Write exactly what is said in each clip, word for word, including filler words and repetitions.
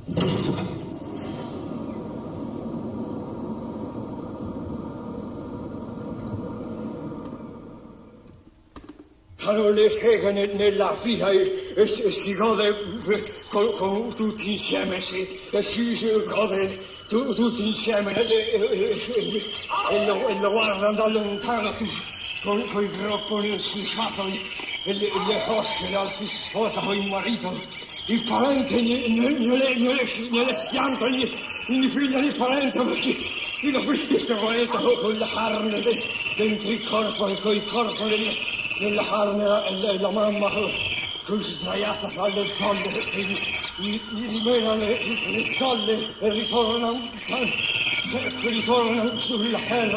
Le seghe nella via e, e, e si gode con, con tutti insieme, si, e si, si gode tu, tutti insieme e, e, e, e, lo, e lo guardano da lontano con, con i groppoli sfisciati e le, le cosce, l'altra sposa con il marito, il parente gliele schianta, gli figlia il parente perché il figlio parente con la carne de, dentro il corpo e con il corpo delle nella carne e la mamma così sdraiata alle zolle e gli rimenano le zolle e ritornano ritornano sulla terra.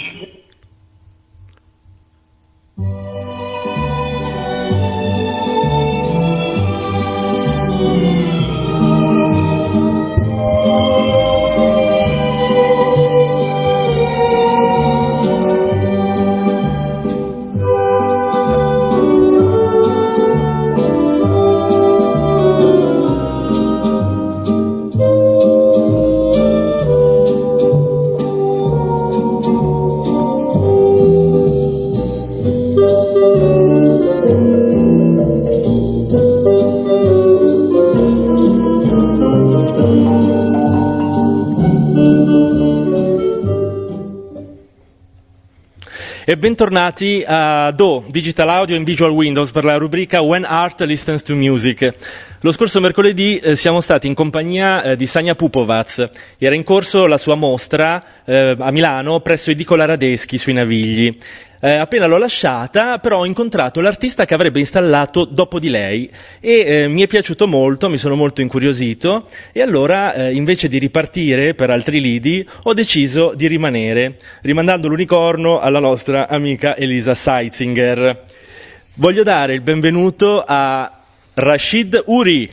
E bentornati a D O, Digital Audio and Visual Windows, per la rubrica When Art Listens to Music. Lo scorso mercoledì eh, siamo stati in compagnia eh, di Sanja Pupovac. Era in corso la sua mostra eh, a Milano presso Edicola Radeschi sui Navigli. Eh, appena l'ho lasciata, però ho incontrato l'artista che avrebbe installato dopo di lei e eh, mi è piaciuto molto, mi sono molto incuriosito e allora eh, invece di ripartire per altri lidi ho deciso di rimanere, rimandando l'unicorno alla nostra amica Elisa Seitzinger. Voglio dare il benvenuto a Rashid Uri.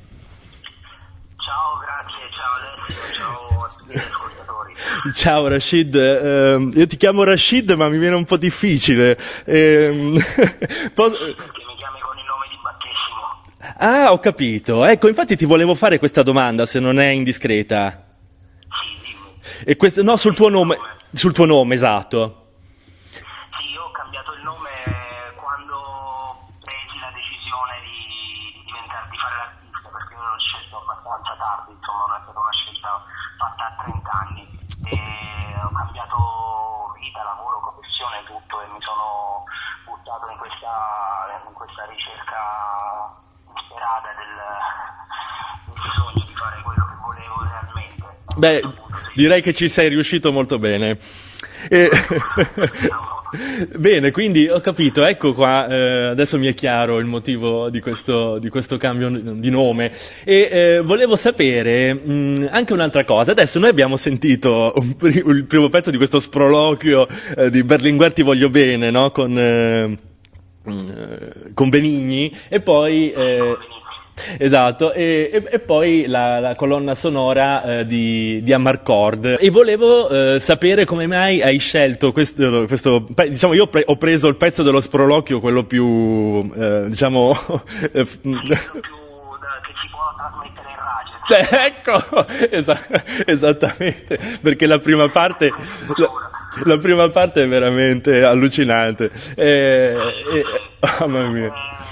Ciao, grazie, ciao Alessio, ciao a tutti gli ascoltatori. Ciao Rashid, eh, io ti chiamo Rashid ma mi viene un po' difficile. Eh, pos- Perché mi chiami con il nome di battesimo. Ah, ho capito. Ecco, infatti ti volevo fare questa domanda, se non è indiscreta. Sì, dimmi. E questo, no, sul tuo nome, sul tuo nome, esatto. Sì, io ho cambiato il nome quando presi la decisione di, di diventare, di fare l'artista, perché io l'ho scelto abbastanza tardi, insomma, non è stata una scelta fatta a trenta anni. E ho cambiato vita, lavoro, professione, tutto, e mi sono buttato in questa, in questa ricerca disperata del, del sogno di fare quello che volevo realmente. Beh, direi che ci sei riuscito molto bene. E... Bene, quindi ho capito, ecco qua, eh, adesso mi è chiaro il motivo di questo, di questo cambio di nome. E eh, volevo sapere mh, anche un'altra cosa. Adesso noi abbiamo sentito un pri- il primo pezzo di questo sproloquio eh, di Berlinguer Ti voglio bene, no? Con, eh, con Benigni, e poi... Eh, Esatto, e, e, e poi la, la colonna sonora eh, di, di Amarcord. E volevo eh, sapere come mai hai scelto questo, questo diciamo, io pre- ho preso il pezzo dello sproloquio, quello più, eh, diciamo... Eh, sì, quello più da, che si può trasmettere in radio. Ecco, es- esattamente, perché la prima parte... La, la prima parte è veramente allucinante. E, e, oh, mamma mia.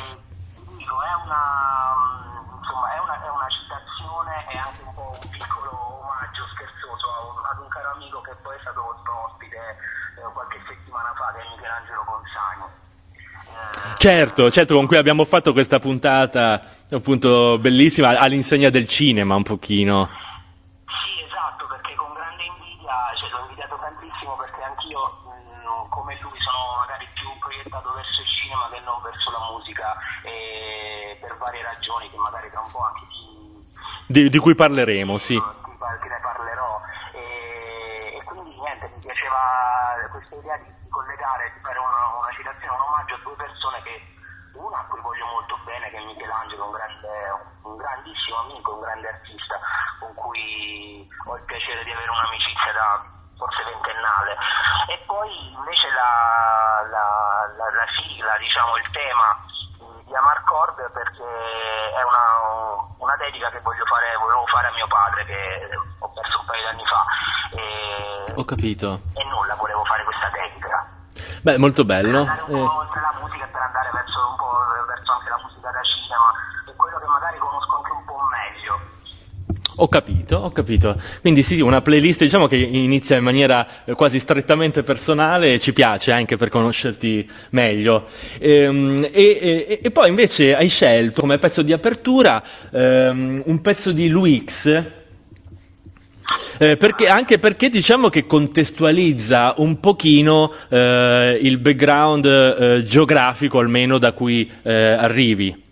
Certo, certo, con cui abbiamo fatto questa puntata appunto bellissima, all'insegna del cinema un pochino. Sì, esatto, perché con grande invidia, cioè l'ho invidiato tantissimo, perché anch'io mh, come lui sono magari più proiettato verso il cinema che non verso la musica, e per varie ragioni che magari tra un po' anche ti... Di, di cui parleremo, sì. Di cui ne parlerò, e, e quindi niente, mi piaceva questa idea di, di collegare, di fare una, una citazione, un omaggio a due persone che, una a cui voglio molto bene, che è Michelangelo, un, grande, un grandissimo amico, un grande artista con cui ho il piacere di avere un'amicizia da forse ventennale, e poi invece la, la, la, la sigla, diciamo il tema di Amarcord, perché è una, una una dedica che voglio fare, volevo fare a mio padre, che ho perso un paio di anni fa. E, ho capito. E nulla, volevo fare questa dedica. Beh, molto bello. Per andare un po' eh. oltre la musica e per andare verso un po' verso anche la musica da cinema, e quello che magari conosco anche un po' meglio. Ho capito, ho capito. Quindi sì, una playlist diciamo che inizia in maniera quasi strettamente personale e ci piace anche per conoscerti meglio. E, e, e poi invece hai scelto come pezzo di apertura um, un pezzo di Luix, eh, perché, anche perché diciamo che contestualizza un pochino eh, il background eh, geografico almeno da cui eh, arrivi.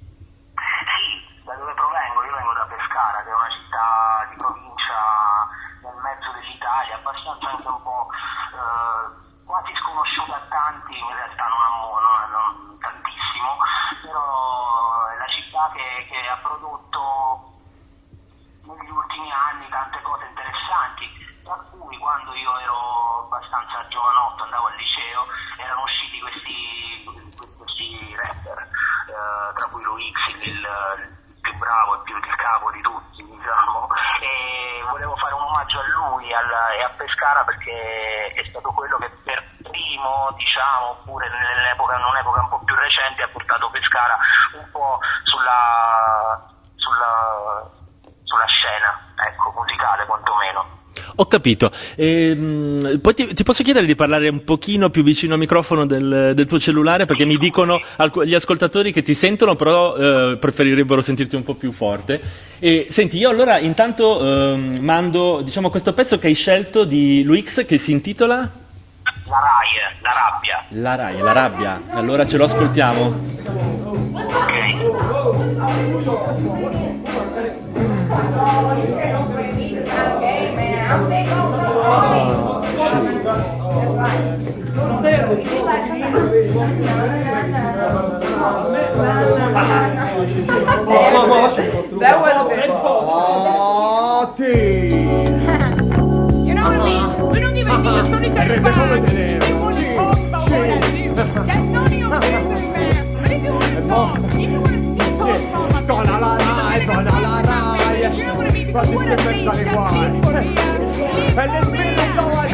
Perché è stato quello che per primo, diciamo, oppure nell'epoca, in un'epoca un po' più recente, ha portato Pescara un po' sulla, sulla, sulla scena, ecco, musicale quantomeno. Ho capito. E, poi ti, ti posso chiedere di parlare un pochino più vicino al microfono del, del tuo cellulare, perché mi dicono gli ascoltatori che ti sentono, però eh, preferirebbero sentirti un po' più forte. E senti, io allora intanto eh, mando, diciamo, questo pezzo che hai scelto di Luix, che si intitola La Rai, La Rabbia. La Rai, La Rabbia. Allora ce lo ascoltiamo. Ok. That was good. Oh, you know what I mean? We don't even need Sony thirty-five. People just talk about what I do. That's none of your business, man. But if you want to talk, if you want to see talk from us, Donna la Rai, donna la Rai. you know what I mean? Because what I say is that keep for me. E le spine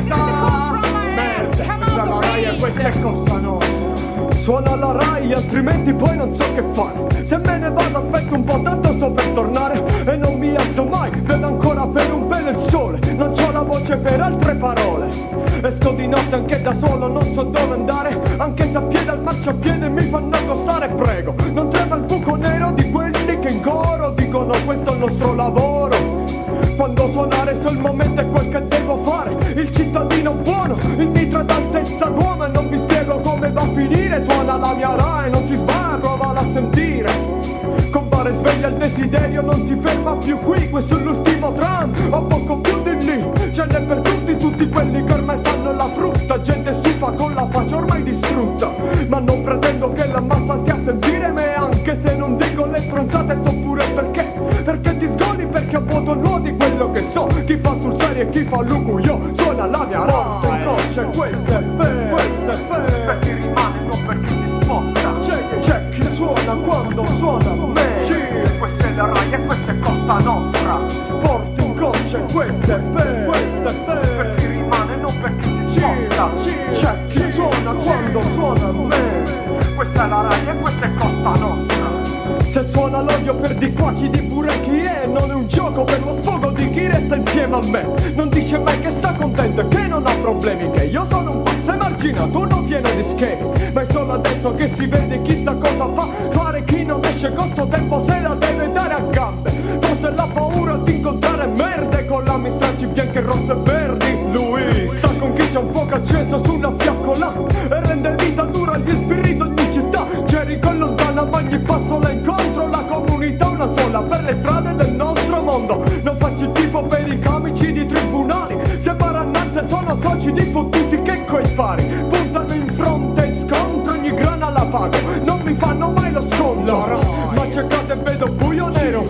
dove merda, questa è la Rai e questa è cosa nostra. Suona la Rai, altrimenti poi non so che fare. Se me ne vado aspetto un po', tanto sto per tornare. E non mi alzo mai, vedo ancora per un pelo il sole. Non c'ho la voce per altre parole. Esco di notte anche da solo, non so dove andare. Anche se a piede al marciapiede mi fanno accostare. Prego, non trema il buco nero di quelli che in coro dicono questo è il nostro lavoro. Quando suonare se il momento è quel che devo fare. Il cittadino buono, il mitra d'altezza d'uomo. E non vi spiego come va a finire. Suona la mia Rai, non ti sbaglia, provala a sentire. Compare sveglia il desiderio, non si ferma più qui. Questo è l'ultimo tram, ho poco più di lì. Ce n'è per tutti, tutti quelli che ormai sanno la frutta. Gente stufa con la faccia ormai distrutta. Ma non pretendo che la massa stia a sentire me. Anche se non dico le stronzate so pure perché. Perché ti sgoni, perché a vuoto nuoti quello che so. Chi fa sul serio e chi fa l'ucuio. Suona la mia Rai, croce, questo è vero, questo è vero. Per chi rimane, non per chi si sposta. C'è, c'è chi suona quando suona me. Sì, questa è la Rai e questa è Costa Nostra. Porti un croce, questo è vero, questo è vero. Per chi rimane, non per chi si sposta. Sì, c'è chi suona quando suona me. Questa è la Rai e questa è Costa Nostra. Se suona l'odio per di qua chi di pure chi è. Non è un gioco per lo sfogo di chi resta insieme a me. Non dice mai che sta contento e che non ha problemi. Che io sono un pazzo emarginato, uno pieno di schemi. Ma è solo adesso che si vede chissà cosa fa. Fare chi non esce con sto tempo se la deve dare a gambe. Forse la paura di incontrare merde con la mistracci bianche, rosse e verdi. Lui sta con chi c'è un fuoco acceso su una fiaccola e rende vita dura agli spiriti ogni città. Gerico lontana ma ogni passo la incontro. La comunità una sola per le strade del nostro mondo. Non faccio tifo per i camici di tribunali. Se barannanze sono soci di fottuti che coi fari. Puntano in fronte e scontro ogni grana la pago. Non mi fanno mai lo sconto. Ma cercate e vedo buio nero.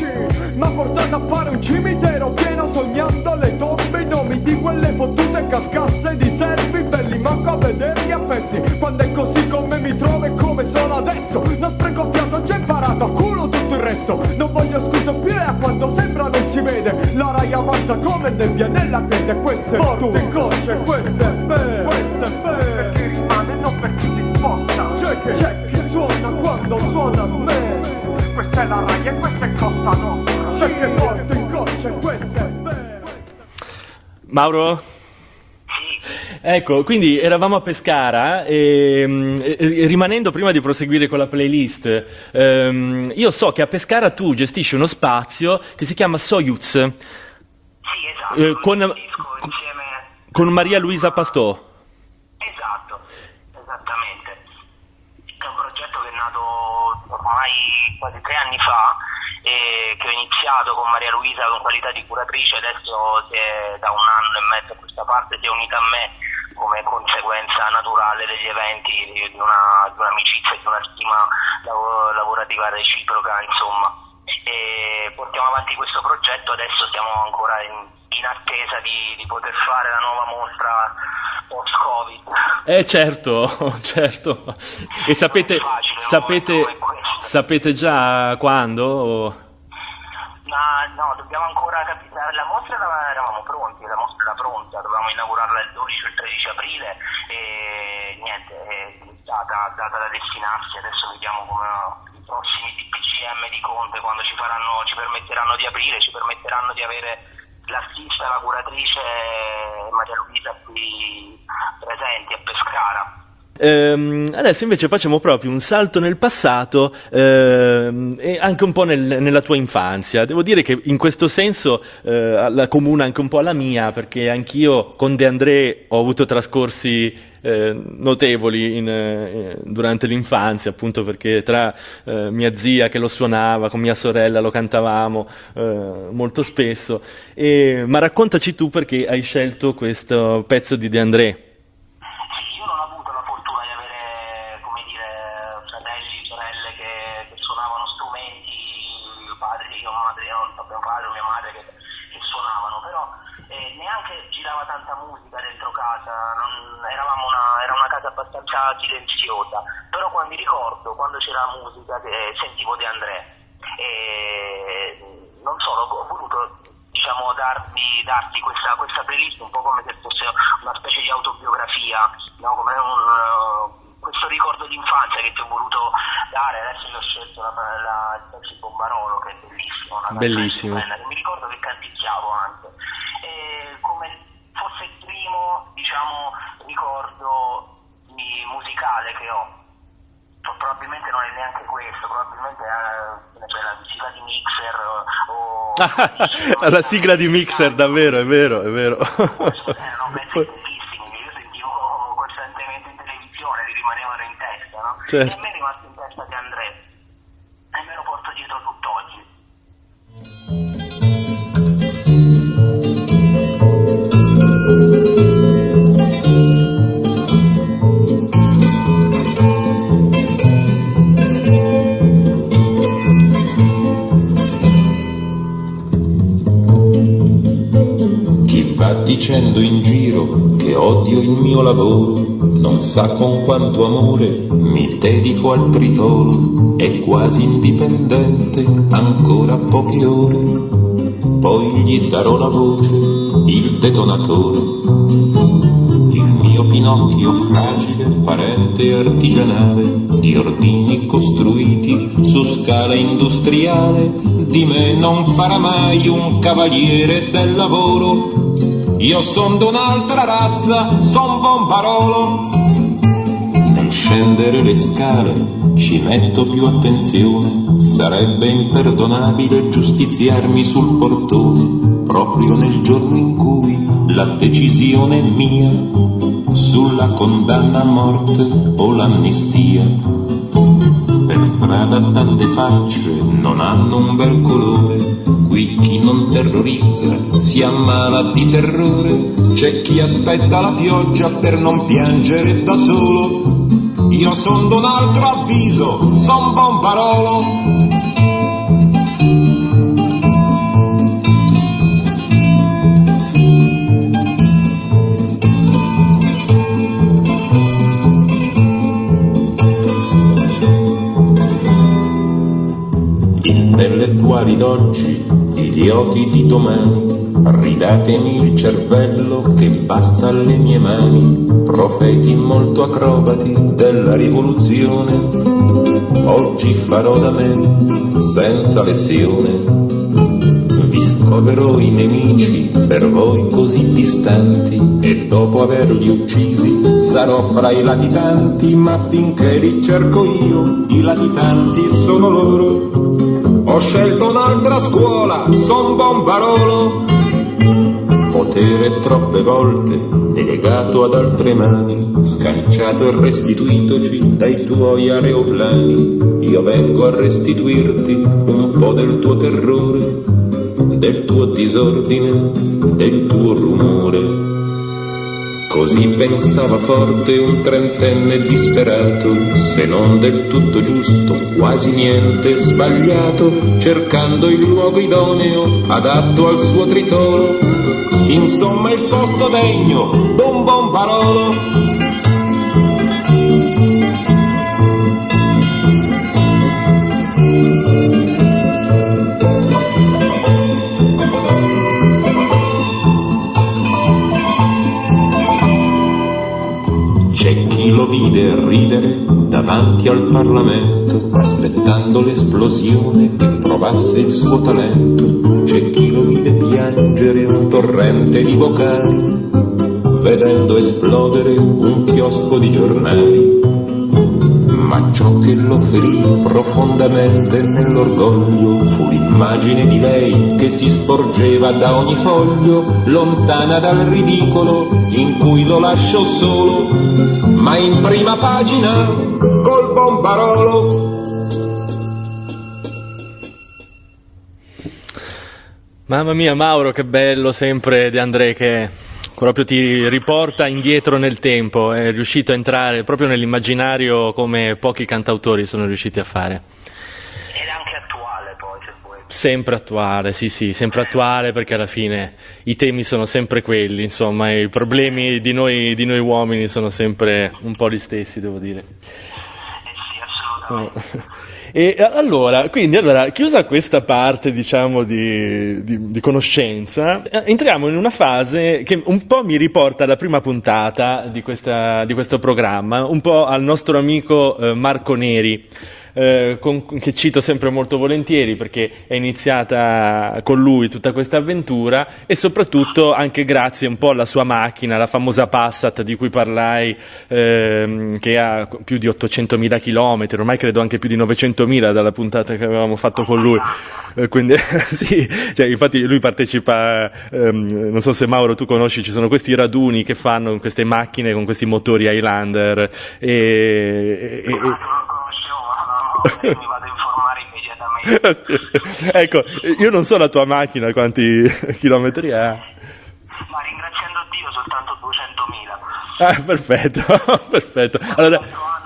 Ma portate a fare un cimitero pieno sognando le tombe, i nomi di quelle fottute carcasse di servi belli, manco a vederli a pezzi. Quando è così come mi trovo e come sono adesso, non spreco fiato, ho già imparato a culo tutto il resto. Non voglio scuse più sembra non si vede, la Rai avanza come nebbia nella quiete. Questo è forte gocce, questo è bene, questo è bene, per chi rimane non per chi si sposta. C'è che, c'è chi suona quando suona a me. Questa è la Rai e questa è Costa Nostra. C'è che forte gocce, questo è bene. Mauro? Ecco, quindi eravamo a Pescara e, e rimanendo prima di proseguire con la playlist, ehm, io so che a Pescara tu gestisci uno spazio che si chiama Soyuz. Sì, esatto. Eh, con, insieme... con Maria Luisa Pastò. Esatto, esattamente. È un progetto che è nato ormai quasi tre anni fa, e che ho iniziato con Maria Luisa con qualità di curatrice, adesso si è, da un anno e mezzo a questa parte si è unita a me come conseguenza naturale degli eventi, di, una, di un'amicizia e di una stima lav- lavorativa reciproca, insomma. E portiamo avanti questo progetto, adesso siamo ancora in, in attesa di, di poter fare la nuova mostra post-Covid. Eh certo, certo. E sapete, facile, sapete, sapete già quando? Ma no, dobbiamo ancora capire, la mostra eravamo pronti, la mostra era pronta, dovevamo inaugurarla il dodici o il tredici aprile e niente, è data, data da destinarsi, adesso vediamo come i prossimi D P C M di Conte, quando ci faranno, ci permetteranno di aprire, ci permetteranno di avere l'artista, la curatrice Maria Luisa qui presenti a Pescara. Ehm, adesso invece facciamo proprio un salto nel passato ehm, e anche un po' nel, nella tua infanzia. Devo dire che in questo senso eh, la comuna anche un po' alla mia, perché anch'io con De André ho avuto trascorsi eh, notevoli in, eh, durante l'infanzia, appunto perché tra eh, mia zia che lo suonava con mia sorella lo cantavamo eh, molto spesso. E, ma raccontaci tu perché hai scelto questo pezzo di De André. Silenziosa, però quando mi ricordo quando c'era la musica eh, sentivo De André e non so, ho voluto diciamo darvi, darti questa, questa playlist un po' come se fosse una specie di autobiografia, no? Come un, uh, questo ricordo d'infanzia che ti ho voluto dare. Adesso io ho scelto la, la, il pezzo di Bombarolo, che è bellissimo, una bellissimo, che mi ricordo che canticchiavo anche, e come fosse il primo diciamo ricordo musicale che ho. Probabilmente non è neanche questo, probabilmente è cioè, la sigla di Mixer o... o la sigla di Mixer, davvero, è vero, è vero. Erano pezzi bellissimi che io sentivo costantemente in televisione, mi rimanevano in testa, no? Certo. E a me è rimasto in testa De André e me lo porto dietro tutt'oggi. Dicendo in giro che odio il mio lavoro, non sa con quanto amore mi dedico al tritolo, è quasi indipendente, ancora poche ore, poi gli darò la voce, il detonatore, il mio Pinocchio fragile, parente artigianale, di ordini costruiti su scala industriale, di me non farà mai un cavaliere del lavoro. Io son d'un'altra razza, son Bombarolo. Nel scendere le scale ci metto più attenzione, sarebbe imperdonabile giustiziarmi sul portone, proprio nel giorno in cui la decisione è mia sulla condanna a morte o l'amnistia. Per strada tante facce non hanno un bel colore, qui chi non terrorizza si ammala di terrore, c'è chi aspetta la pioggia per non piangere da solo. Io son d'un altro avviso, son Bombarolo. Intellettuali d'oggi, idioti di domani, ridatemi il cervello che basta alle mie mani, profeti molto acrobati della rivoluzione, oggi farò da me senza lezione. Vi scoverò i nemici per voi così distanti e dopo averli uccisi sarò fra i latitanti, ma finché li cerco io i latitanti sono loro. Ho scelto un'altra scuola, son Bombarolo, potere troppe volte delegato ad altre mani, scanciato e restituitoci dai tuoi aeroplani. Io vengo a restituirti un po' del tuo terrore, del tuo disordine, del tuo rumore. Così pensava forte un trentenne disperato, se non del tutto giusto, quasi niente sbagliato, cercando il luogo idoneo, adatto al suo tritolo, insomma il posto degno d'un Bombarolo. Lo vide ridere davanti al Parlamento, aspettando l'esplosione che provasse il suo talento. C'è chi lo vide piangere un torrente di vocali, vedendo esplodere un chiosco di giornali. Ma ciò che lo ferì profondamente nell'orgoglio fu l'immagine di lei che si sporgeva da ogni foglio, lontana dal ridicolo in cui lo lasciò solo, ma in prima pagina col Bombarolo. Mamma mia, Mauro, che bello sempre De André, che proprio ti riporta indietro nel tempo, è riuscito a entrare proprio nell'immaginario come pochi cantautori sono riusciti a fare. Ed anche attuale poi, se vuoi. Sempre attuale, sì sì, sempre attuale, perché alla fine i temi sono sempre quelli, insomma, i problemi di noi, di noi uomini sono sempre un po' gli stessi, devo dire. Eh sì, assolutamente. E allora, quindi, allora, chiusa questa parte, diciamo, di, di, di conoscenza, entriamo in una fase che un po' mi riporta alla prima puntata di, questa, di questo programma, un po' al nostro amico eh, Marco Neri, eh, con, che cito sempre molto volentieri perché è iniziata con lui tutta questa avventura e soprattutto anche grazie un po' alla sua macchina, la famosa Passat di cui parlai, ehm, che ha più di ottocentomila chilometri, ormai credo anche più di novecentomila dalla puntata che avevamo fatto con lui, eh, quindi sì, cioè, infatti lui partecipa, ehm, non so se Mauro tu conosci, ci sono questi raduni che fanno con queste macchine, con questi motori Highlander e, e, e mi vado a informare immediatamente. Ecco, io non so la tua macchina quanti chilometri ha. Ma ringraziando Dio soltanto duecentomila. Ah, perfetto, perfetto. Allora,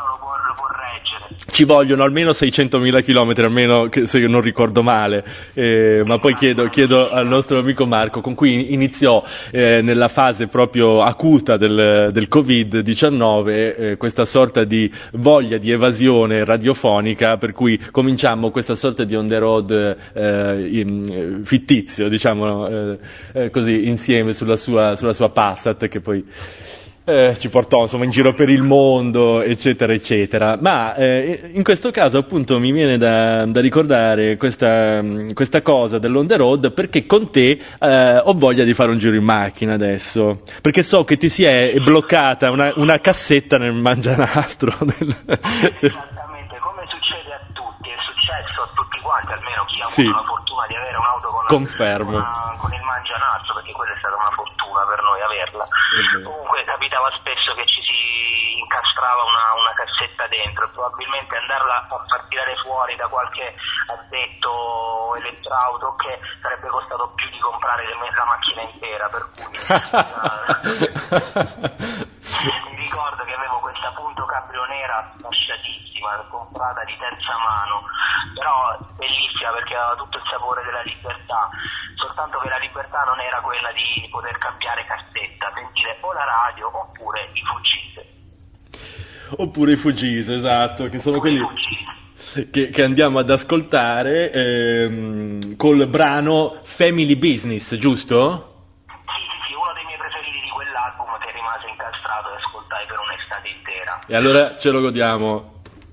ci vogliono almeno seicentomila chilometri, almeno che, se non ricordo male, eh, ma poi chiedo, chiedo al nostro amico Marco, con cui iniziò eh, nella fase proprio acuta del, del covid diciannove eh, questa sorta di voglia di evasione radiofonica, per cui cominciamo questa sorta di on the road eh, in, fittizio, diciamo eh, eh, così, insieme sulla sua, sulla sua Passat, che poi Eh, ci portò insomma in giro per il mondo, eccetera eccetera. Ma eh, in questo caso appunto mi viene da, da ricordare questa, questa cosa dell'on the road, perché con te eh, ho voglia di fare un giro in macchina adesso, perché so che ti si è bloccata una, una cassetta nel mangianastro del... Esattamente, come succede a tutti, è successo a tutti quanti, almeno chi ha sì. avuto la fortuna di avere un'auto con, Confermo. Una, con il mangianastro, perché quella è stata una fortuna per noi averla. Mm-hmm. Comunque capitava spesso che ci si incastrava una, una cassetta dentro, probabilmente andarla a far tirare fuori da qualche addetto elettrauto che sarebbe costato più di comprare la macchina intera, per cui mi ricordo che avevo questa punto cabrio nera fasciatissima, comprata di terza mano, però bellissima perché aveva tutto il sapore della libertà, soltanto che la libertà non era quella di poter cambiare cassetta, sentire o la radio oppure i Fugise. Oppure i Fugise, esatto, che sono quelli che, che andiamo ad ascoltare ehm, col brano Family Business, giusto? Sì, sì, sì, uno dei miei preferiti di quell'album che rimase incastrato e ascoltai per un'estate intera. E allora ce lo godiamo.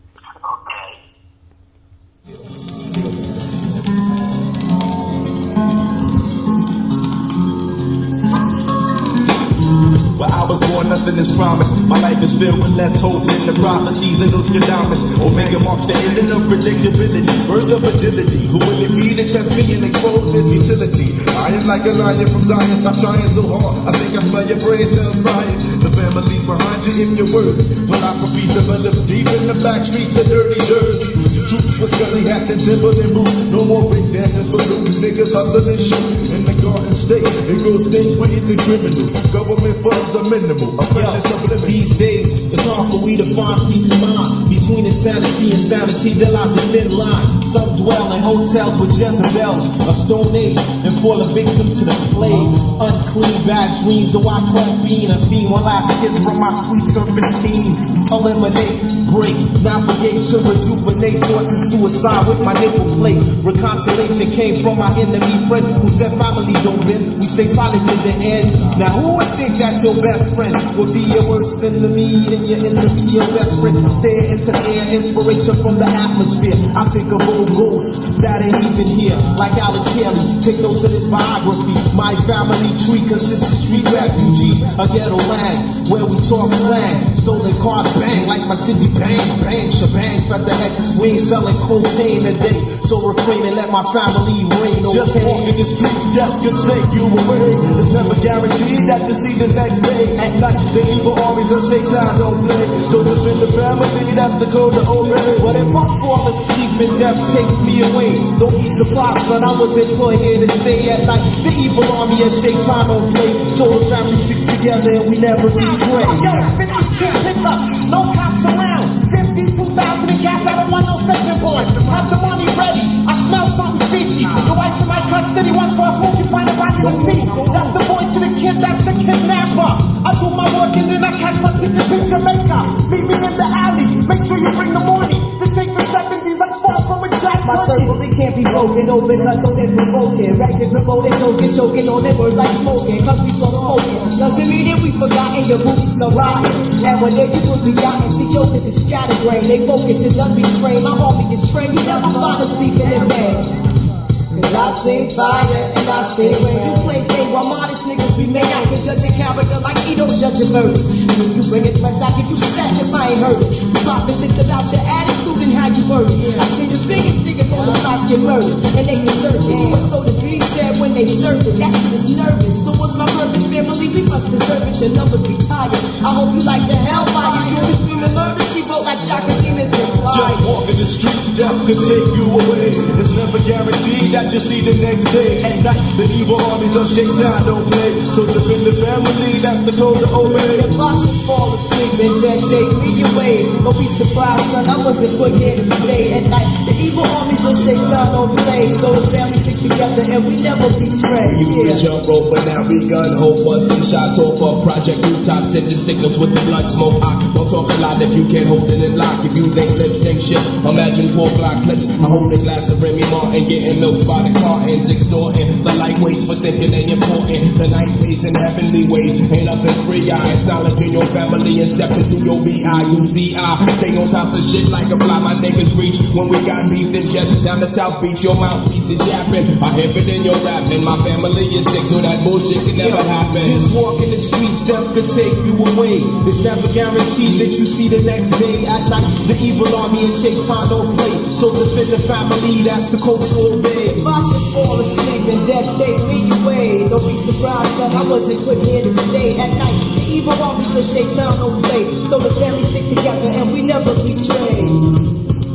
Where I was born, nothing is promised. My life is filled with less hope than the prophecies of Nostradamus. Omega marks the ending of predictability, birth of agility. Who will it be to test me and expose its futility? I am like a lion from Zion, stop trying so hard. I think I smell your brain cells frying. The family's behind you if you're worth. Philosophy developed deep in the back streets of dirty jersey. Troops with scully hats and Timberland boots. No more break dancing for loose. Niggas hustle and shoot in the Garden State. It goes state ways and criminals. Government funds are minimal. Yo, these days, it's hard for we to find peace of mind. Between insanity and sanity, there lies a thin line. Some dwell in hotels with Jezebels, a stone age, and fall a victim to the plague. Unclean, bad dreams, a white crack bean, a fiend, one last kiss from my sweet serpentine. Eliminate, break, navigate to rejuvenate, thoughts of suicide with my nipple plate. Reconciliation came from my enemy friend who said family don't bend, we stay solid to the end. Now who would think that your best friend will be your worst enemy and your enemy your best friend? Stare into the air, inspiration from the atmosphere. I think of old ghosts that ain't even here, like Alex Haley. Take notes of this biography. My family tree consists of street refugees, a ghetto land where we talk slang. Stolen cars bang like my city bang, bang, shebang, featherhead. We ain't selling cocaine today, so refrain and let my family reign. Okay? Just walking the streets, death could take you away. It's never guaranteed that you'll see the next day. At night, the evil armies of Shaitan don't play. So defend the family, that's the code to obey. But if I fall asleep and death takes me away, don't be surprised, son, I wasn't put here to stay at night. The evil army of Shaitan don't play. So the family sticks together and we never betray. Yo, fifty-two pickups, no cops around. fifty-two thousand in gas, I don't want no section boy. Have the money ready, I smell something fishy. The wife's in my custody, watch for a smoke, you find a body to see. That's the boy to the kid, that's the kidnapper. I do my work and then I catch my ticket to Jamaica. Meet me in the alley, make sure you bring the money. This ain't the seventies, I'm far from a jack. My circle, it can't be broken, open, cut, don't and provoking. Ragged, promoted, choking, choking on it, words like smoking. Cause we so smoking, doesn't mean that we forgotten your booties no rotten. And when they people be gotten, see jokers is scatterbrain. They focus is unrestrained, my homie is trained. You never find us speaking in vain. Cause I sing fire and I sing rain. You play game while modest niggas be made. I can judge your character like he don't judge your murder. When you bring it friends, I give you stats if I ain't heard it. You poppin' shit about your attitude and how you word it. I see the biggest niggas on the blocks get murdered, and they deserve it. But so the dream said when they served it, that shit is nervous. So what's my purpose, family? We must deserve it. Your numbers be tired. I hope you like the hellfire. You be screaming murder, she vote like Shaka Demons and fire. Just walking the streets, death could take you away. It's never guaranteed that you'll see the next day. At night, the evil armies of Shaitan don't play. So defend the family, that's the code to obey. If I should fall asleep and death take me away, don't be surprised, son, I wasn't put here to stay. At night, the evil armies of Shaitan don't play. So the family stick together and we never betray. We used to jump rope, but now we gun hope. Busting shots off of Project Rooftop, sending signals with the blood smoke. I don't talk a lot if you can't hold it in lock. If you think lip sync shit, imagine four block clips. I hold a glass of Remy Martin, getting milk by the cartons, extorting the lightweights for thinking they important. The night ways and heavenly ways, ain't up in three eyes. Acknowledging your family and step into your B I U C I. Stay on top of shit like a fly, my niggas reach. When we got beef and jet down the South Beach, your mouthpiece is yapping. I hear it in your rapping, my family is sick, so that bullshit can never happen. Just walking the streets, death could take you away. It's never guaranteed that you see the next day. At night, the evil army and Shaitan don't play. So defend the family, that's the code to obey. If I should fall asleep and death take me away, don't be surprised, son, I wasn't put here to stay. At night, the evil armies of Shaitan don't play. So the family stick together and we never betray.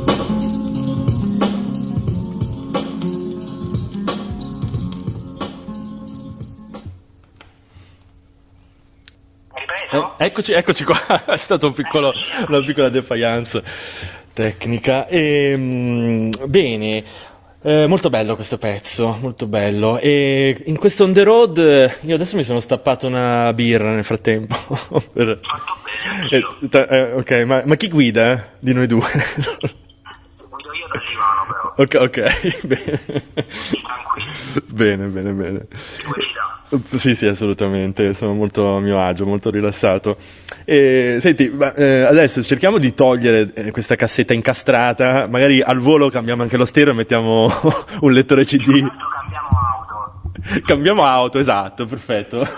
Eh, eccoci, eccoci qua, è stata un piccolo, una piccola defiance tecnica. E, mh, bene, eh, molto bello questo pezzo, molto bello. E in questo on the road io adesso mi sono stappato una birra nel frattempo. per, eh, ta, eh, ok, ma, ma chi guida di noi due? Guido io da divano però. Ok, ok, bene. Bene, bene, bene. Sì, sì, assolutamente, sono molto a mio agio, molto rilassato. E, senti, ma, eh, adesso cerchiamo di togliere eh, questa cassetta incastrata, magari al volo cambiamo anche lo stereo e mettiamo un lettore C D. Cambiamo auto. Cambiamo auto, esatto, perfetto. Ok.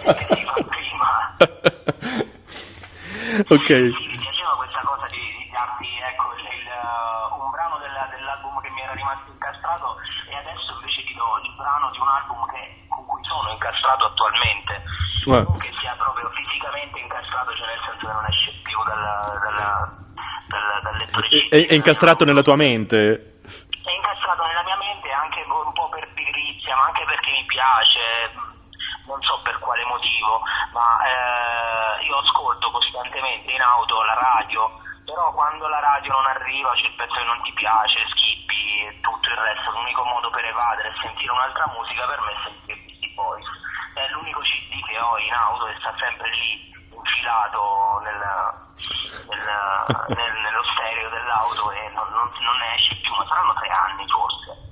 Mi piaceva questa cosa di, di darti, ecco, il, il, un brano del, dell'album che mi era rimasto incastrato e adesso invece ti do il brano di un album che, con cui sono incastrato attualmente. Eh. Non che sia proprio fisicamente incastrato, cioè nel senso che non esce più dal, dal, dal, dal lettore C D. È, è incastrato nella tua mente? È incastrato nella mia mente anche un po' per pigrizia, ma anche perché mi piace, non so per quale motivo, ma eh, io ascolto costantemente in auto la radio, però quando la radio non arriva c'è il pezzo che non ti piace, skippi e tutto il resto. L'unico modo per evadere e sentire un'altra musica per me è sentire Beastie Boys. È l'unico C D che ho in auto e sta sempre lì infilato nel, nel, nel, nello stereo dell'auto e non, non, non ne esce più, ma saranno tre anni forse.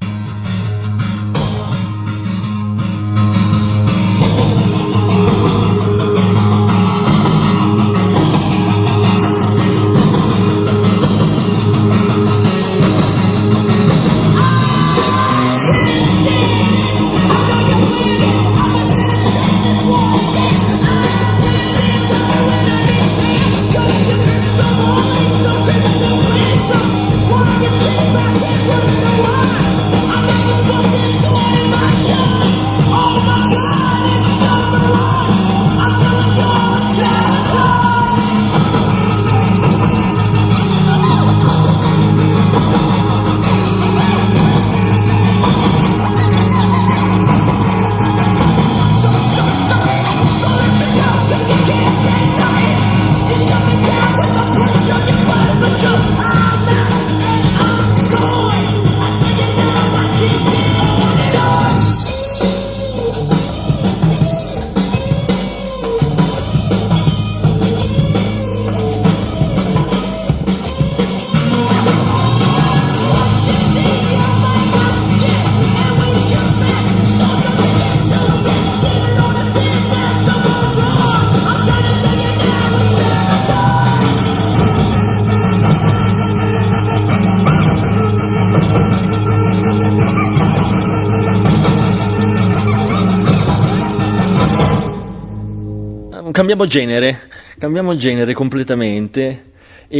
Cambiamo genere, cambiamo genere completamente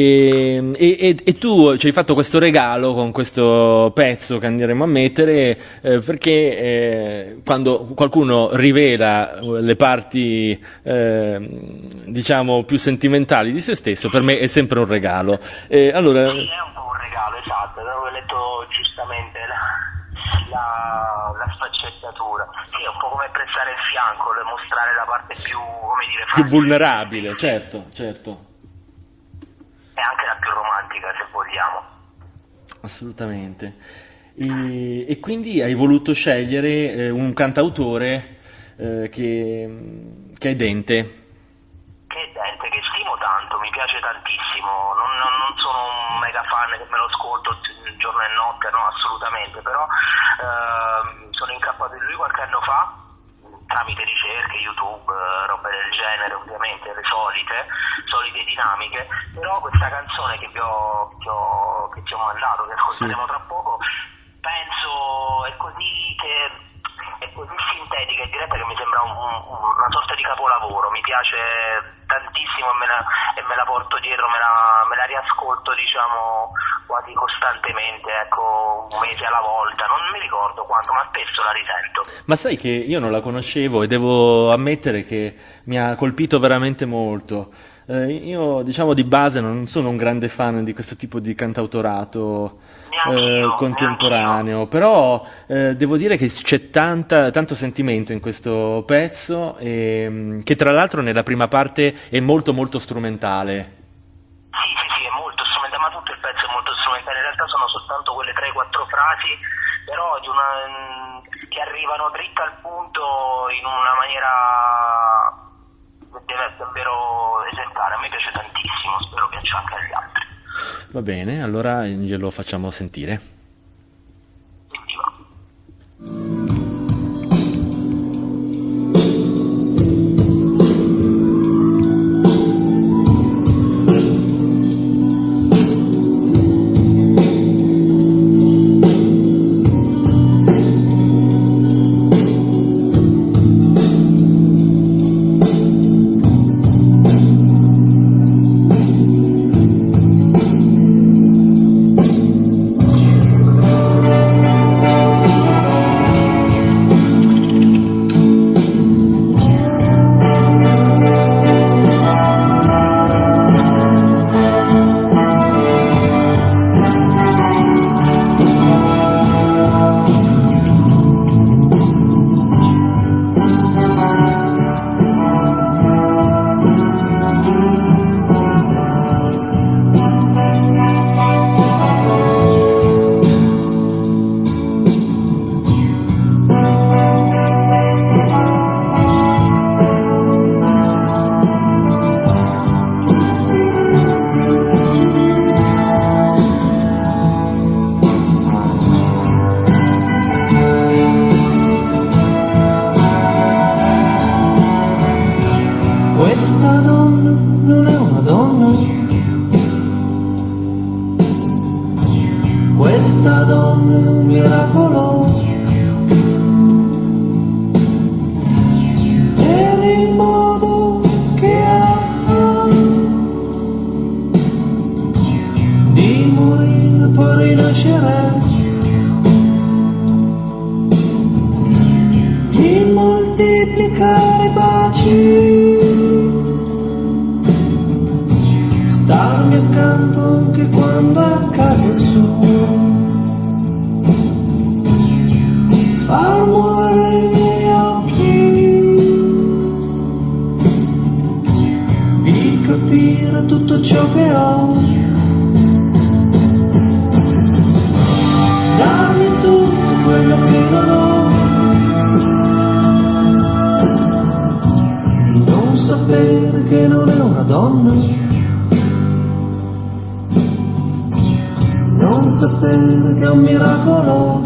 e, e, e tu ci hai fatto questo regalo con questo pezzo che andremo a mettere eh, perché eh, quando qualcuno rivela le parti eh, diciamo più sentimentali di se stesso, per me è sempre un regalo. E allora... Sì, è un po' un regalo, esatto, avevo letto giustamente la... La, la sfaccettatura, sì, è un po' come pressare il fianco, mostrare la parte più, come dire, più vulnerabile, certo, certo. E anche la più romantica, se vogliamo. Assolutamente. E, e quindi hai voluto scegliere eh, un cantautore eh, che, che è Dente. Che è Dente, che stimo tanto, mi piace tantissimo, non, non, non sono un mega fan che me lo ascolto giorno e notte, no, assolutamente, però eh, sono incappato in lui qualche anno fa, tramite ricerche, YouTube, robe del genere, ovviamente, le solite, solite dinamiche, però questa canzone che vi ho, che, ho, che ti ho mandato, che ascolteremo sì. tra poco, penso è così che è così sintetica e diretta che mi sembra un, un, una sorta di capolavoro, mi piace tantissimo e me la, e me la porto dietro, me la, me la riascolto diciamo quasi costantemente, ecco, un mese alla volta, non mi ricordo quanto, ma spesso la risento. Ma sai che io non la conoscevo e devo ammettere che mi ha colpito veramente molto. Eh, io diciamo di base non sono un grande fan di questo tipo di cantautorato eh, contemporaneo, però eh, devo dire che c'è tanta, tanto sentimento in questo pezzo e, che tra l'altro nella prima parte è molto molto strumentale. Sì, sì, sì, è molto strumentale, ma tutto il pezzo è molto strumentale, in realtà sono soltanto quelle tre quattro frasi, però di una, che arrivano dritta al punto in una maniera davvero esemplare, a me piace tantissimo, spero piaccia anche agli altri. Va bene, allora glielo facciamo sentire. moltiplicare i baci, starmi accanto anche quando a casa sua, far muovere i miei occhi, di capire tutto ciò che ho, dammi tutto quello che non ho, non sapere che non è una donna, non sapere che è un miracolo,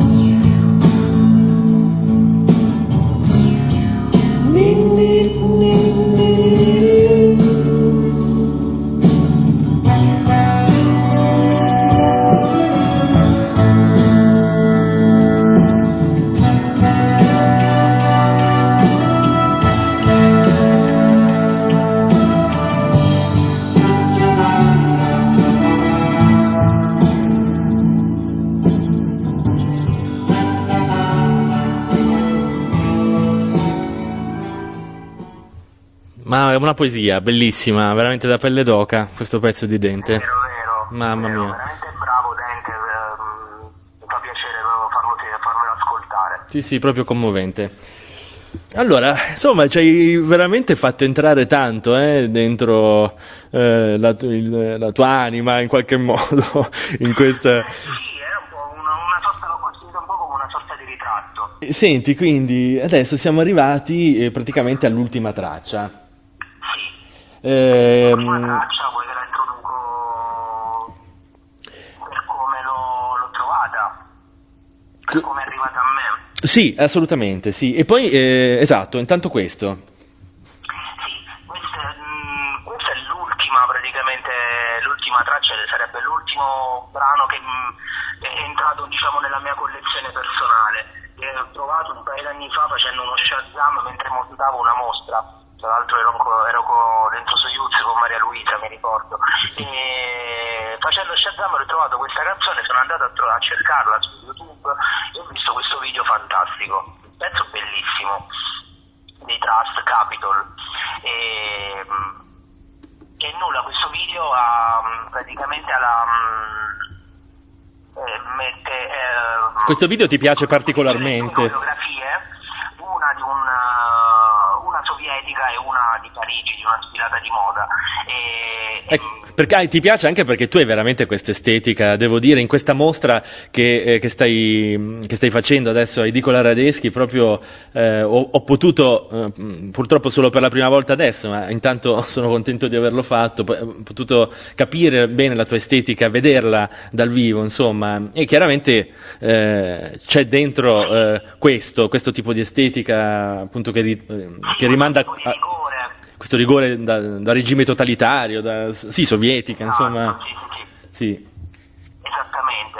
ninni, ninni. Ma è una poesia bellissima, veramente da pelle d'oca questo pezzo di Dente. Vero, vero. Mamma vero, mia. Veramente bravo Dente, ehm, mi fa piacere farlo, farmelo ascoltare. Sì, sì, proprio commovente. Allora, insomma, ci hai veramente fatto entrare tanto eh, dentro eh, la, tu- il, la tua anima, in qualche modo, in questa... Eh, sì, è un po' una, una sorta, l'ho costruito un po' come una sorta di ritratto. Senti, quindi adesso siamo arrivati eh, praticamente all'ultima traccia. Ehm, L'ultima traccia, vuoi che la introduco per come l'ho, l'ho trovata, per come è arrivata a me? Sì, assolutamente, sì. E poi, eh, esatto, intanto questo. Sì, questa, mh, questa è l'ultima, praticamente, l'ultima traccia, sarebbe l'ultimo brano che mh, è entrato, diciamo, nella mia collezione personale. E ho trovato un paio di anni fa facendo uno Shazam mentre montavo una mostra. Tra l'altro ero, ero co, dentro su YouTube con Maria Luisa, mi ricordo, sì. E facendo Shazam ho ritrovato questa canzone, sono andato a, tro- a cercarla su YouTube e ho visto questo video fantastico, un pezzo bellissimo dei Trust Capitol e, e nulla, questo video ha, praticamente alla, eh, mette eh, questo video ti piace particolarmente? Due coreografie, una di un sovietica e una di Parigi, di una sfilata di moda. E, ecco, perché, ah, ti piace anche perché tu hai veramente questa estetica, devo dire, in questa mostra che, eh, che, stai, che stai facendo adesso a Edicola Radeschi, proprio eh, ho, ho potuto, eh, purtroppo solo per la prima volta adesso, ma intanto sono contento di averlo fatto, ho potuto capire bene la tua estetica, vederla dal vivo, insomma, e chiaramente eh, c'è dentro eh, questo, questo tipo di estetica, appunto, che, ri, che rimanda a questo rigore da, da regime totalitario, da, sì, sovietica, insomma. Sì, sì, sì. Sì. Esattamente.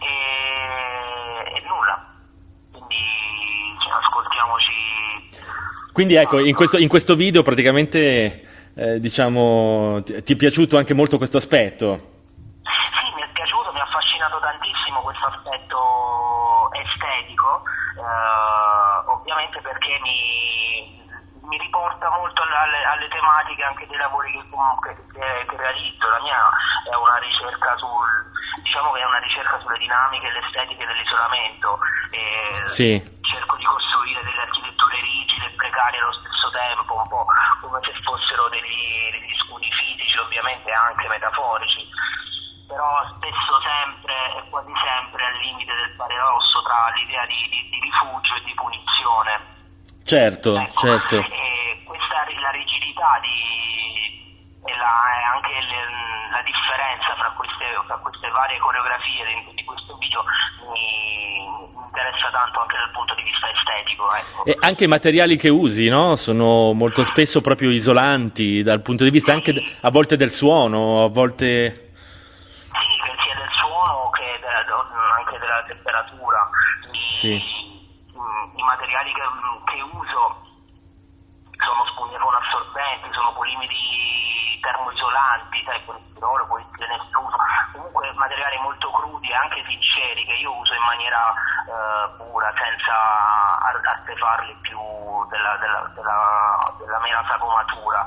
E, e nulla. Quindi cioè, ascoltiamoci. Quindi ecco, in questo, in questo video praticamente, eh, diciamo, ti, ti è piaciuto anche molto questo aspetto? Sì, mi è piaciuto, mi ha affascinato tantissimo questo aspetto estetico, eh, ovviamente perché mi... mi riporta molto alle, alle tematiche anche dei lavori che comunque che, che realizzo. La mia è una ricerca sul, diciamo che è una ricerca sulle dinamiche e le estetiche dell'isolamento e sì. Cerco di costruire delle architetture rigide e precarie allo stesso tempo, un po' come se fossero degli, degli scudi fisici, ovviamente anche metaforici, però spesso sempre e quasi sempre al limite del paradosso tra l'idea di, di, di rifugio e di punizione. Certo, ecco, certo. E questa la rigidità di, e, la, e anche le, la differenza fra queste, fra queste varie coreografie di, di questo video mi, mi interessa tanto anche dal punto di vista estetico. Ecco. E anche i materiali che usi, no? Sono molto spesso proprio isolanti dal punto di vista anche a volte del suono, a volte... Sì, che sia del suono che de, anche della temperatura. I, sì. I materiali che, che uso sono spugne fonoassorbenti, sono polimeri termoisolanti, sai, polistirolo, polistirene estruso, comunque materiali molto crudi e anche sinceri che io uso in maniera eh, pura, senza artefarli più della, della, della, della mera sagomatura,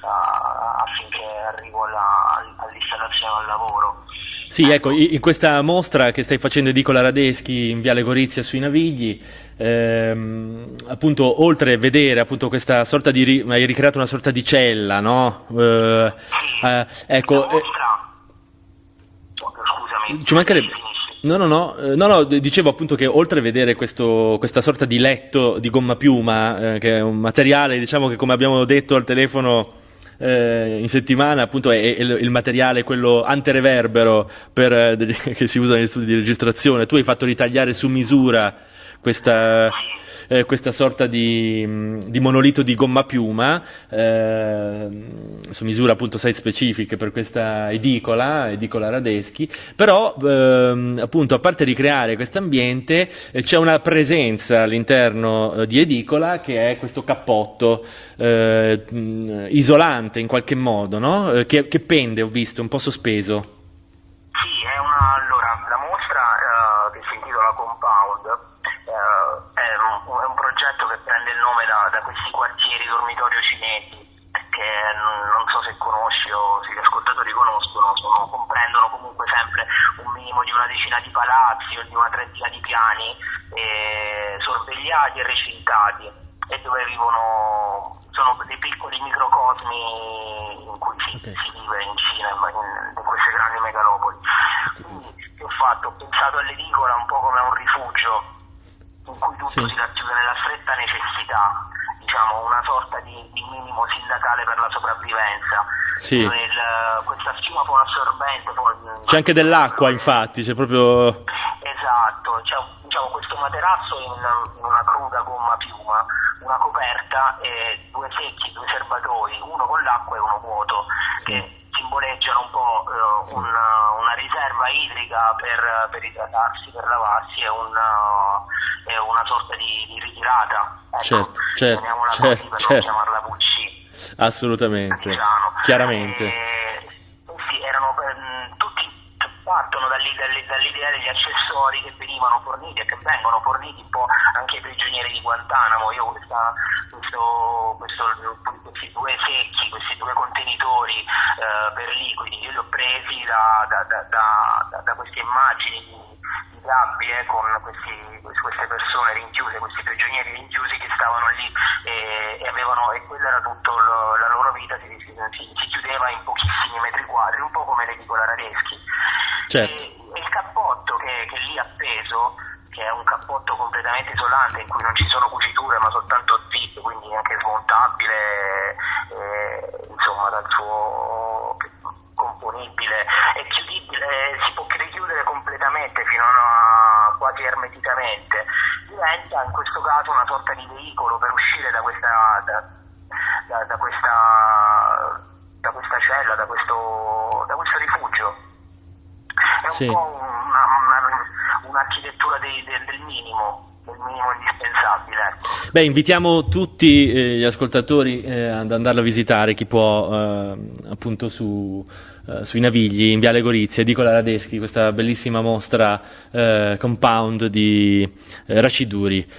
eh, affinché arrivo alla, all'installazione al lavoro. Sì, ecco, in questa mostra che stai facendo Edicola Radeschi in Viale Gorizia sui Navigli, ehm, appunto, oltre a vedere appunto questa sorta di, ri- hai ricreato una sorta di cella, no? Eh, eh, ecco, la mostra... oh, scusami, ci mancherebbe... No, no, no, eh, no, no, dicevo appunto che oltre a vedere questo, questa sorta di letto di gomma piuma, eh, che è un materiale, diciamo che come abbiamo detto al telefono Eh, in settimana, appunto, è, è il materiale quello antireverbero per, eh, che si usa negli studi di registrazione. Tu hai fatto ritagliare su misura questa, eh, questa sorta di, di monolito di gomma piuma, eh, su misura appunto size specifiche per questa edicola, edicola Radeschi, però ehm, appunto, a parte ricreare questo ambiente, eh, c'è una presenza all'interno eh, di edicola che è questo cappotto eh, isolante in qualche modo, no? Eh, che, che pende, ho visto, un po' sospeso. Sì, è una, allora, la mostra eh, che si intitola Compound eh, è, un, è un progetto che prende il nome da, da questi quartieri dormitorio cinesi che non so se conosci o se gli ascoltatori conoscono, sono, comprendono comunque sempre un minimo di una decina di palazzi o di una trentina di piani eh, sorvegliati e recintati, e dove vivono, sono dei piccoli microcosmi in cui si, okay. si vive in Cina, in, in queste grandi megalopoli. Quindi che ho fatto, ho pensato all'edicola un po' come un rifugio in cui tutto sì. si racchiude nella stretta necessità, diciamo una sorta di, di minimo sindacale per la sopravvivenza. Sì. Il, questa schiuma poi assorbente poi, c'è anche dell'acqua, infatti, c'è proprio... Esatto, c'è diciamo questo materasso in, in una cruda gomma piuma, una coperta e due secchi, due serbatoi, uno con l'acqua e uno vuoto, sì. che simboleggiano un po' uh, una, una riserva idrica per, per idratarsi, per lavarsi, e una, è una sorta di, di ritirata. Ecco, certo, certo, certo, per certo. non chiamarla V C. Assolutamente, chiaramente. E, sì, erano um, tutti partono dall'idea degli accessori che venivano forniti e che vengono forniti un po' anche ai prigionieri di Guantanamo. Io questa, questo, questo, questi due secchi, questi due contenitori eh, per liquidi, io li ho presi da, da, da, da, da queste immagini di, di gabbie con questi, queste persone rinchiuse, questi prigionieri rinchiusi che stavano lì e, e avevano, e quella era tutta la loro vita, si, si, si chiudeva in pochissimi metri quadri, un po' come l'edicola Radeschi. Certo. E, e il cappotto che, che lì appeso, che è un cappotto completamente isolante in cui non ci sono cuciture ma soltanto zip, quindi anche smontabile, eh, insomma dal suo componibile e chiudibile, si può richiudere completamente fino a quasi ermeticamente, diventa in questo caso una sorta di veicolo per uscire da questa da, da, da questa da questa cella, da questo da questo rifugio. È un sì. po' una, una, un'architettura dei, del, del minimo, del minimo indispensabile. Beh, invitiamo tutti eh, gli ascoltatori eh, ad andarlo a visitare, chi può, eh, appunto su, eh, sui Navigli, in Viale Gorizia, Edicola Radeschi, questa bellissima mostra eh, Compound di eh, Raciduri.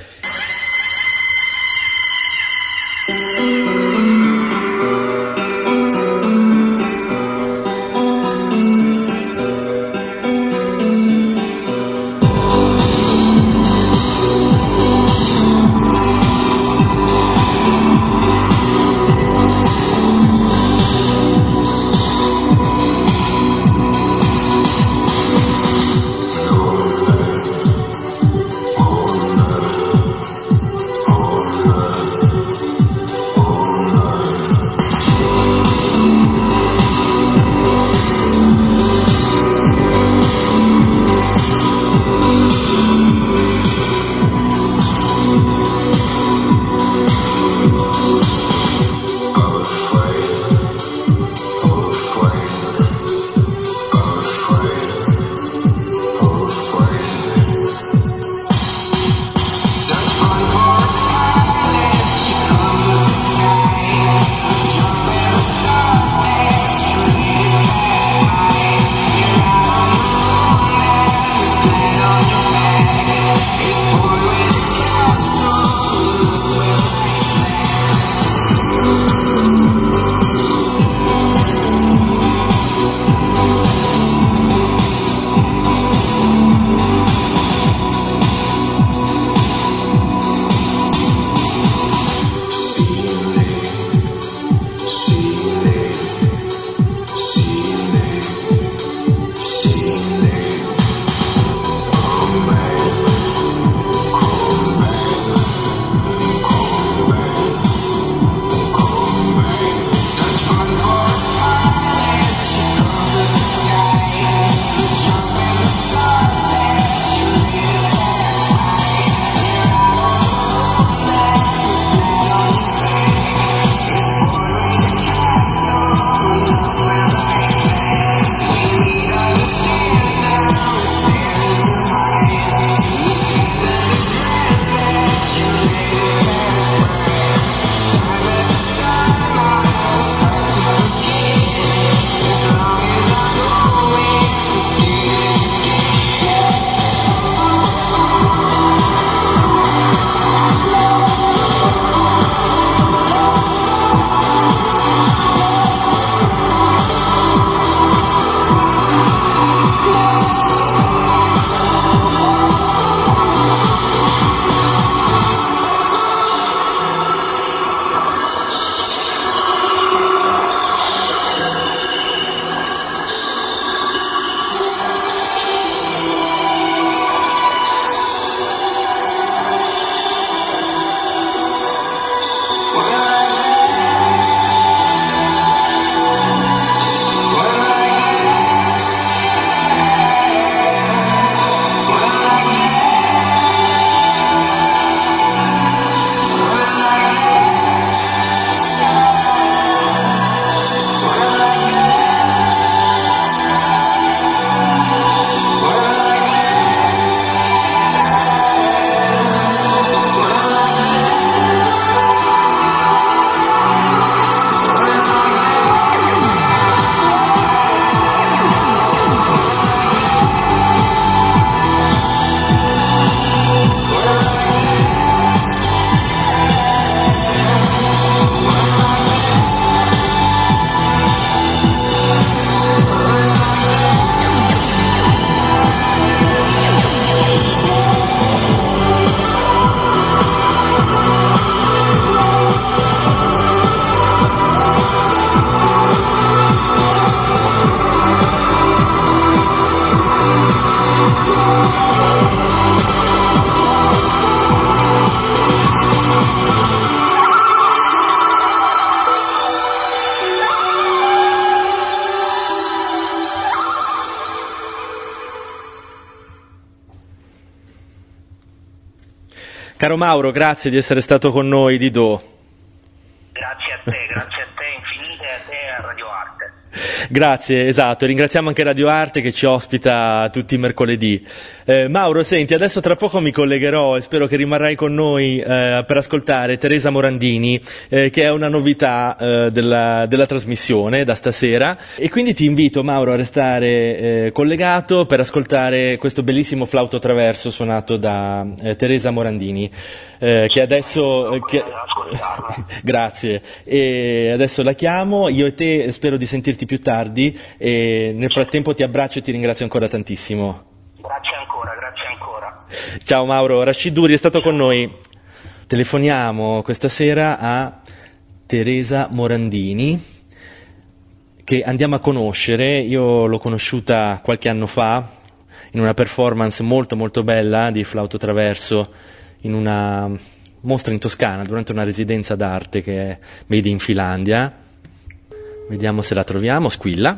Caro Mauro, grazie di essere stato con noi di Do. Grazie a te, grazie a te infinite, a te e a Radio Arte. Grazie, esatto, e ringraziamo anche Radio Arte che ci ospita tutti i mercoledì. Eh, Mauro, senti, adesso tra poco mi collegherò e spero che rimarrai con noi eh, per ascoltare Teresa Morandini, eh, che è una novità eh, della, della trasmissione da stasera, e quindi ti invito, Mauro, a restare eh, collegato per ascoltare questo bellissimo flauto traverso suonato da eh, Teresa Morandini. Eh, che adesso eh, che... grazie, e adesso la chiamo, io e te spero di sentirti più tardi, e nel frattempo ti abbraccio e ti ringrazio ancora tantissimo. Grazie ancora, grazie ancora. Ciao Mauro, Rashid Duri è stato con noi. Telefoniamo questa sera a Teresa Morandini, che andiamo a conoscere. Io l'ho conosciuta qualche anno fa in una performance molto molto bella di flauto traverso in una mostra in Toscana durante una residenza d'arte che è Made in Finlandia. Vediamo se la troviamo. Squilla.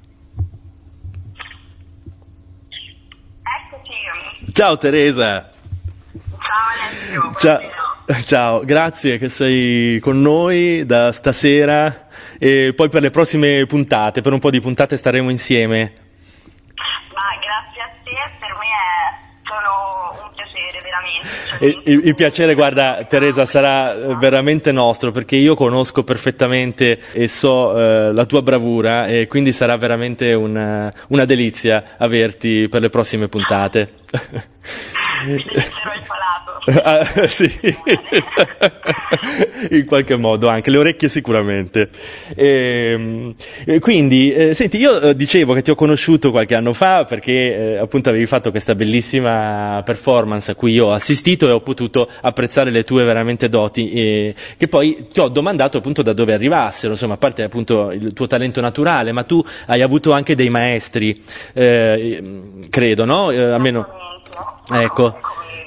Eccoci. Ciao Teresa. Ciao Alessio. Ciao. Ciao, grazie che sei con noi da stasera e poi per le prossime puntate, per un po' di puntate staremo insieme. Ma grazie a te, per me è solo un piacere, veramente. Il, il, il piacere, guarda Teresa, sarà veramente nostro, perché io conosco perfettamente e so eh, la tua bravura, e quindi sarà veramente una, una delizia averti per le prossime puntate. Sarò il palato. Ah, sì, in qualche modo anche le orecchie sicuramente. E, e quindi eh, senti, io eh, dicevo che ti ho conosciuto qualche anno fa perché eh, appunto avevi fatto questa bellissima performance a cui io ho assistito e ho potuto apprezzare le tue veramente doti, e che poi ti ho domandato appunto da dove arrivassero, insomma, a parte appunto il tuo talento naturale, ma tu hai avuto anche dei maestri, eh, credo, no? Eh, almeno ecco.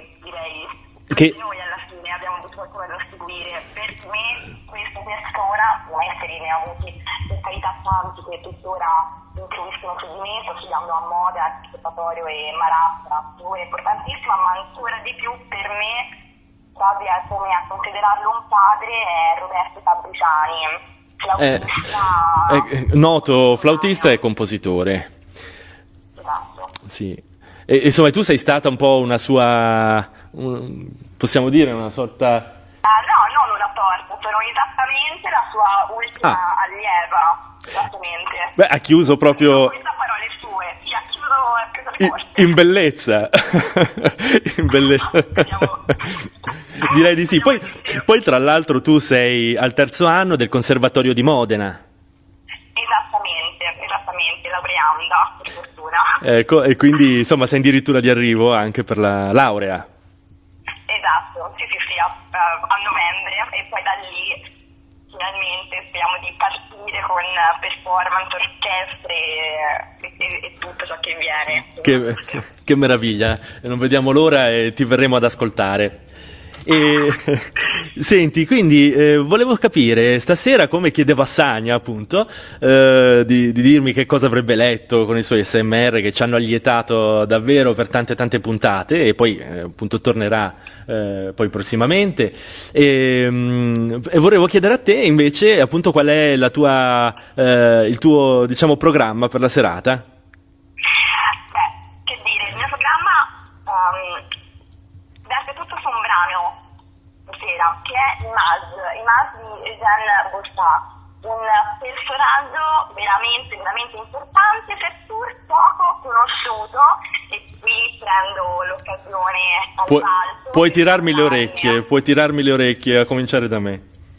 Che... Noi alla fine abbiamo avuto qualcosa da seguire. Per me questa persona, maestri ne ha avuti per carità tanti che tuttora influiscono su di me, sto studiando a moda, Seppatorio e Marastra, figura importantissima, ma ancora di più per me, quasi è come a considerarlo un padre, è Roberto Fabriciani, flautista... Eh, eh, noto flautista e compositore. Esatto. Sì. E, insomma, tu sei stata un po' una sua... Un, possiamo dire una sorta... Ah, no, non una sorta, sono esattamente la sua ultima ah. allieva, esattamente. Beh, ha chiuso proprio... Questa parole sue, sì, ha chiuso, ha chiuso le porte. In, in bellezza. in bellezza. Direi di sì. Poi, poi tra l'altro tu sei al terzo anno del Conservatorio di Modena. Esattamente, esattamente, laureanda, per fortuna. Ecco, e quindi insomma sei addirittura di arrivo anche per la laurea. Esatto, sì sì sì, a, a novembre, e poi da lì finalmente speriamo di partire con performance, orchestre e, e, e tutto ciò che viene. Che, che meraviglia, non vediamo l'ora e ti verremo ad ascoltare. E, senti, quindi eh, volevo capire stasera, come chiedevo a Sania appunto, eh, di, di dirmi che cosa avrebbe letto con i suoi S M R che ci hanno allietato davvero per tante tante puntate, e poi eh, appunto tornerà eh, poi prossimamente, e, mh, e volevo chiedere a te invece appunto qual è la tua, eh, il tuo diciamo programma per la serata. Beh, che dire, il mio programma um, verte tutto su un brano stasera, che è Imaz, Imaz di Eugène Bourgeat, un personaggio veramente, veramente importante, seppur poco conosciuto, e qui prendo l'occasione al Pu- salto. Puoi tirarmi le orecchie, puoi tirarmi le orecchie, a cominciare da me.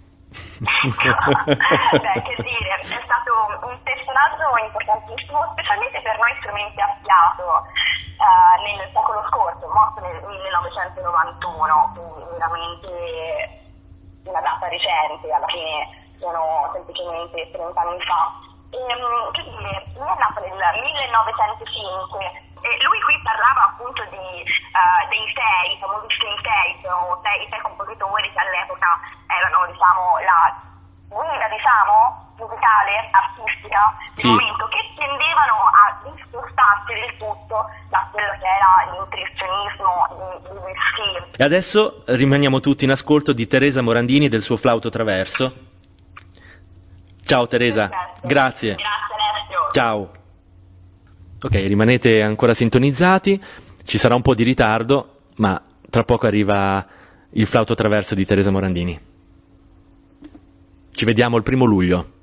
Beh, che dire, è stato un personaggio importantissimo, specialmente per noi strumenti a fiato, uh, nel secolo scorso, morto nel millenovecentonovantuno, quindi veramente una data recente, alla fine sono semplicemente trenta anni fa. E, um, che dire, lui è nato nel millenovecentocinque, e lui qui parlava appunto di, uh, dei sei, famosissimi sei, sono sei, sei compositori che all'epoca erano, diciamo, la guida, diciamo, musicale, artistica del sì. momento, che tendevano a discostarsi del tutto da quello che era l'impressionismo di, di Wilson. E adesso rimaniamo tutti in ascolto di Teresa Morandini del suo flauto traverso. Ciao Teresa, Perfetto. grazie. Grazie Alessio. Ciao. Ok, rimanete ancora sintonizzati, ci sarà un po' di ritardo, ma tra poco arriva il flauto traverso di Teresa Morandini. Ci vediamo il primo luglio.